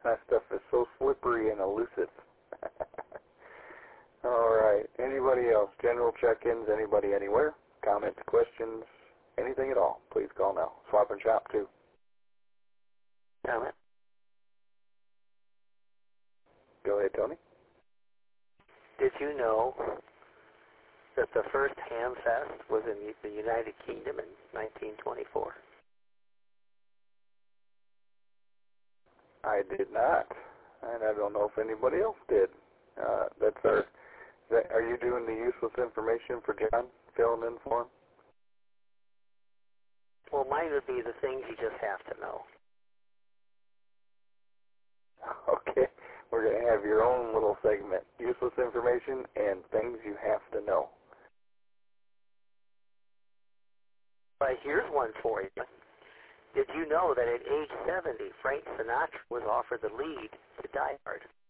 That stuff is so slippery and elusive. All right. Anybody else? General check-ins, anybody anywhere? Comments, questions, anything at all? Please call now. Swap and shop too. Comment. Go ahead, Tony. Did you know that the first Ham Fest was in the United Kingdom in 1924? I did not, and I don't know if anybody else did. That's our. Are you doing the useless information for John? Filling in for him? Well, mine would be the things you just have to know. Okay, we're going to have your own little segment, useless information and things you have to know. Right, here's one for you. Did you know that at age 70, Frank Sinatra was offered the lead to Die Hard?